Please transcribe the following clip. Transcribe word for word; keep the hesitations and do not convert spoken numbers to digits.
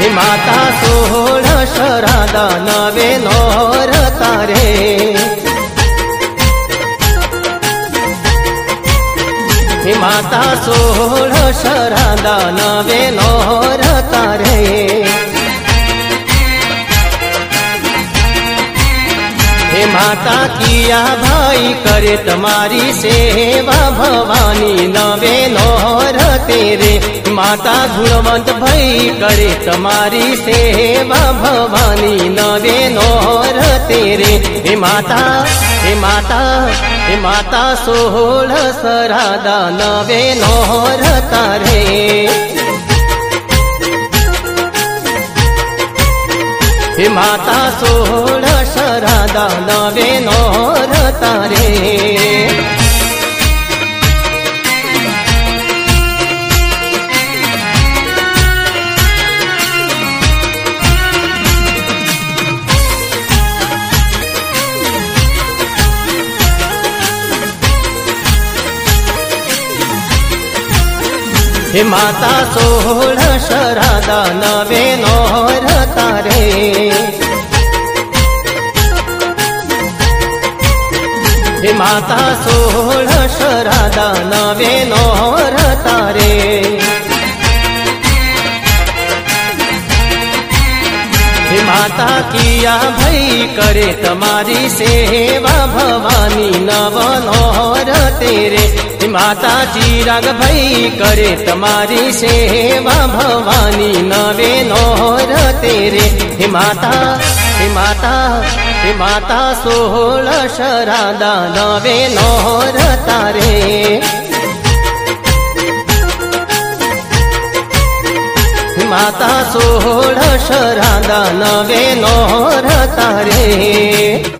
हे माता सोळ श्राद्धा नवे नोरता रे। हे माता सोळ श्राद्धा नवे नोरता रे। हे माता किया भाई करे तुम्हारी सेवा भवानी नवे नोर तेरे। माता गुणवंत भाई करे तुम्हारी सेवा भवानी नवे नोर तेरे। हे माता हे माता हे माता सोळ श्राद्धा नवे नोर तारे। हे माता सोळ श्राद्धा नवे नोरता रे। हे माता सोळ श्राद्धा नवे नोरता रे। हे माता सोळ श्राद्धा नवे नोरता रे। हे माता किया भाई करे तुम्हारी सेवा भवानी नव नोर तेरे। हे माता चिराग भाई करे तुम्हारी सेवा भवानी नवे नोर तेरे। हे माता हे माता हे माता सोळ श्राद्धा नवे नोरता रे। माता सोळ श्राद्धा नवे नोरता रे।